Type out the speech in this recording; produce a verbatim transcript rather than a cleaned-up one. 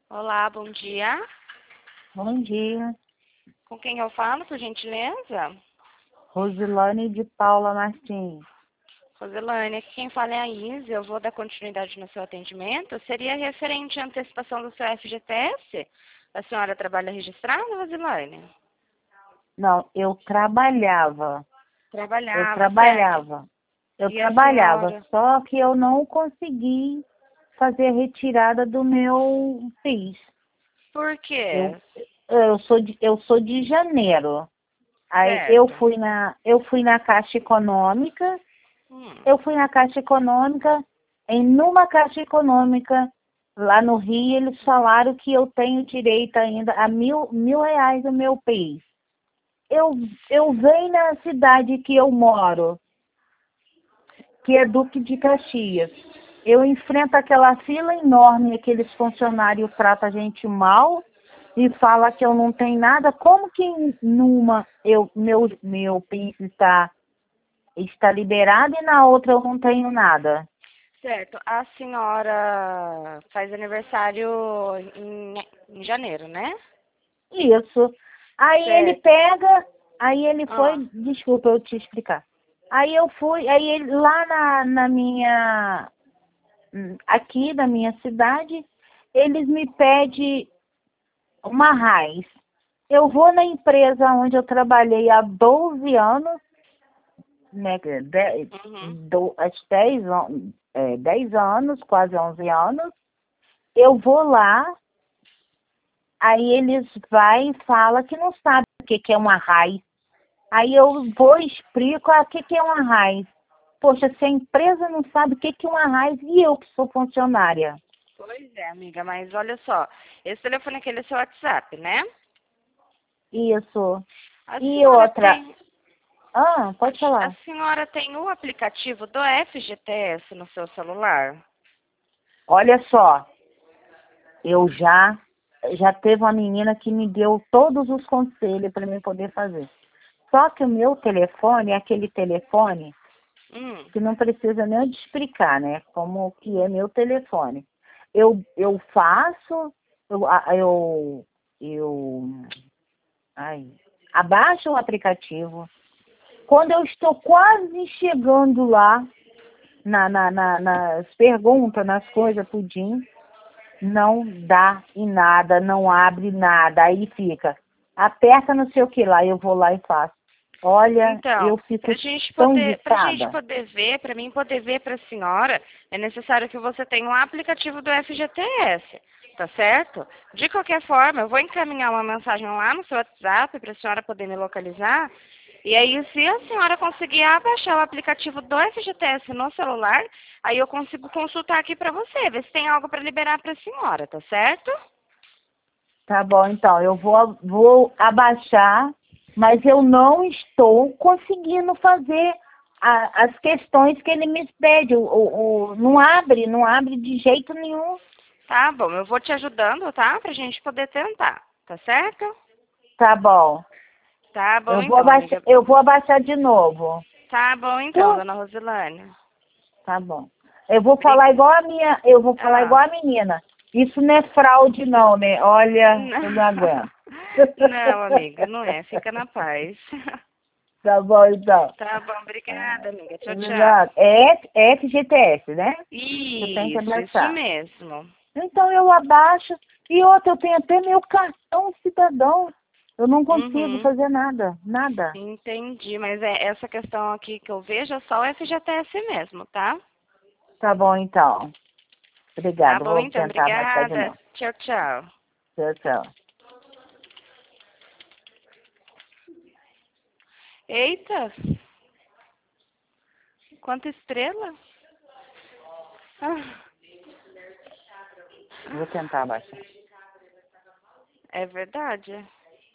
Olá, bom dia. Bom dia, Com quem eu falo, por gentileza? Rosilane de Paula Martins. Roselane, aqui quem fala é a Isa. Eu vou dar continuidade no seu atendimento. Seria referente à antecipação do seu F G T S? A senhora trabalha registrada, Roselane? Não, eu trabalhava, eu Trabalhava, certo. trabalhava, eu E a trabalhava, senhora? só que eu não consegui fazer a retirada do meu P I S. Por Eu, quê? eu sou de, eu sou de janeiro. Aí eu Certo. fui na, eu fui na Caixa Econômica, Hum, eu fui na Caixa Econômica, em numa Caixa Econômica, lá no Rio, eles falaram que eu tenho direito ainda a mil, mil reais o meu P I S. Eu, eu venho na cidade que eu moro, que é Duque de Caxias. Eu enfrento aquela fila enorme, aqueles funcionários tratam a gente mal e fala que eu não tenho nada. Como que numa eu, meu, meu P I S está, está liberado e na outra eu não tenho nada? certo. A senhora faz aniversário em, em janeiro, né? Isso. Aí ele Certo. pega, aí ele foi, Ah, desculpa eu te explicar. Aí eu fui, aí ele lá na, na minha, hum, aqui na minha cidade, eles me pedem uma raiz. Eu vou na empresa onde eu trabalhei há doze anos, né, dez, uhum. do, acho dez, an- é, dez anos, quase onze anos. Eu vou lá, aí eles vai e falam que não sabe o que, que é uma raiz. Aí eu vou e explico ah, o que, que é uma raiz. Poxa, se a empresa não sabe o que, que é uma raiz, e eu que sou funcionária? Pois é, amiga, mas olha só, esse telefone aqui ele é seu WhatsApp, né? Isso. A E senhora outra, tem, ah, pode a falar. senhora tem o aplicativo do F G T S no seu celular? Olha só, eu já, já teve uma menina que me deu todos os conselhos para mim poder fazer. Só que o meu telefone é aquele telefone Hum, que não precisa nem eu te explicar, né? Como que é meu telefone. Eu, eu faço, eu, a- eu, eu ai, abaixo o aplicativo. Quando eu estou quase chegando lá, na, na, na- nas perguntas, nas coisas, tudinho, não dá em nada, não abre nada. Aí fica, aperta não sei o que lá, eu vou lá e faço. Olha, eu então, fico para gente tão poder, para gente irritada. poder ver, para mim poder ver para a senhora, é necessário que você tenha um aplicativo do F G T S, tá certo? De qualquer forma, eu vou encaminhar uma mensagem lá no seu WhatsApp para a senhora poder me localizar. E aí, se a senhora conseguir abaixar o aplicativo do F G T S no celular, aí eu consigo consultar aqui para você, ver se tem algo para liberar para a senhora, tá certo? Tá bom, então, eu vou, vou abaixar, mas eu não estou conseguindo fazer a- as questões que ele me pede. O, o, o- não abre, não abre de jeito nenhum. Tá bom, eu vou te ajudando, tá? Pra gente poder tentar, tá certo? Tá bom. Tá bom Eu vou então, abaixar, amiga. eu vou abaixar de novo. Tá bom então, Pô, dona Rosilane. tá bom. Eu vou Bri- falar igual a minha, eu vou falar igual Ah. a menina. Isso não é fraude não, né? Olha, Não. eu não aguento. Não, amiga, não é. Fica na paz. Tá bom, então. Tá bom, obrigada, amiga. Tchau, tchau. Obrigado. É F- é F G T S, né? Você tem que Isso, isso abaixar. mesmo. Então eu abaixo. E outra, eu tenho até meu cartão cidadão. Eu não consigo Uhum. fazer nada, nada. Entendi, mas é essa questão aqui que eu vejo é só o F G T S mesmo, tá? Tá bom, então. Tá Obrigado. bom Vou então, tentar abaixar de obrigada. novo. Tchau, tchau. Tchau, tchau. Eita, quanta estrela! Ah, Vou tentar abaixar. é verdade?